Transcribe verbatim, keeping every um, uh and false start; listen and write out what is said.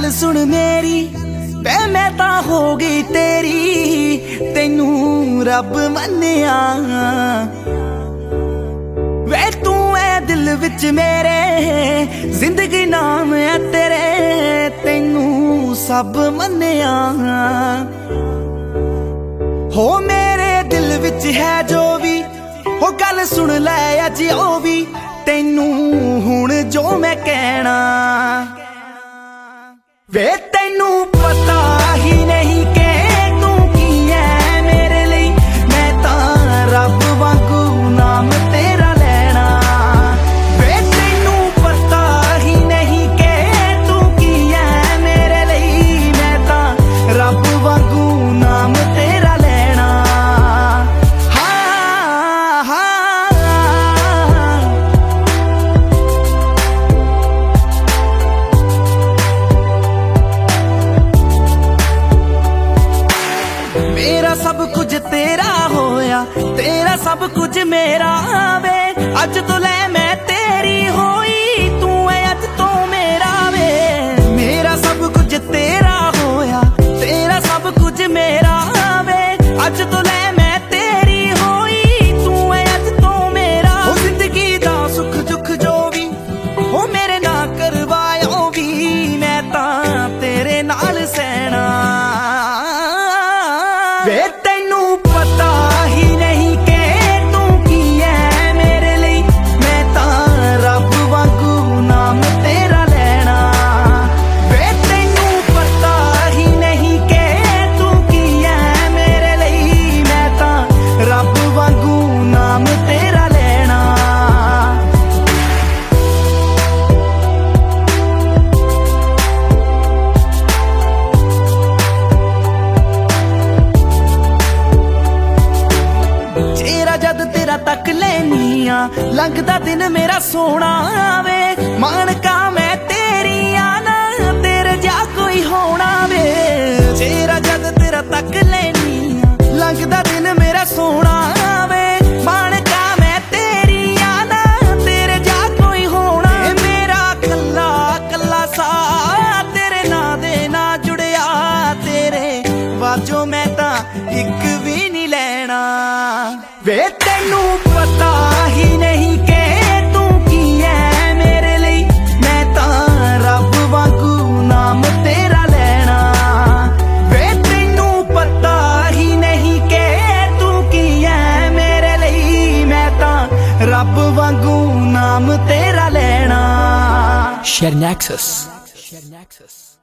गल सुन मेरी वे मैं तां हो गई तेरी तैनू रब मन्निया वे तू है दिल विच मेरे जिंदगी नाम है तेरे तैनू सब मन्निया हो मेरे दिल विच है जो भी हो गल सुन लै अज ओ भी तैनू हुण जो मैं कहना वे तैनू पता ही नहीं कि तू की है मेरे लिए मैं तां रब वांगू नाम तेरा लेना वे तैनू पता ही नहीं कि तू की है मेरे लिए मैं तां रब वांगू नाम तेरा लेना हाँ हाँ मेरा सब कुछ तेरा होया तेरा सब कुछ मेरा वे अज तो ले मैं तेरी होई तू है अज तो मेरा वे मेरा सब कुछ तेरा होया तेरा सब कुछ मेरा वे अज तो ले मैं तेरी होई तू है अज तो मेरा हो जिंदगी दा सुख दुख जो भी हो मेरे ना करवायो भी मैं तां तेरे नाल सहना वे तैनू पता ही नहीं कि तू की है मेरे लिए मैं तां रब वांगू नाम तेरा लेना वे तैनू पता ही नहीं कि तू की है मेरे लिए मैं तां रब वांगू नाम तेरा लेना जद तेरा तक लेनी आ लंघदा दिन मेरा सोना वे मानका मैं तेरी आना तेरे जा कोई होना वे चेहरा जद तेरा तक लेनी आ लंघदा दिन मेरा सोना वे मानका मैं तेरी आना तेरे जा कोई होना मेरा कल्ला कल्ला सा तेरे ना दे ना जुड़िया तेरे वाजो मैं तां इक भी नहीं लेना वे तैनू पता ही नहीं कि तू की है मेरे लिए मैं तां रब वांगू नाम तेरा लेना वे तैनू पता ही नहीं कि तू की है मेरे लिए मैं तां रब वांगू नाम तेरा लेना Share Nexus.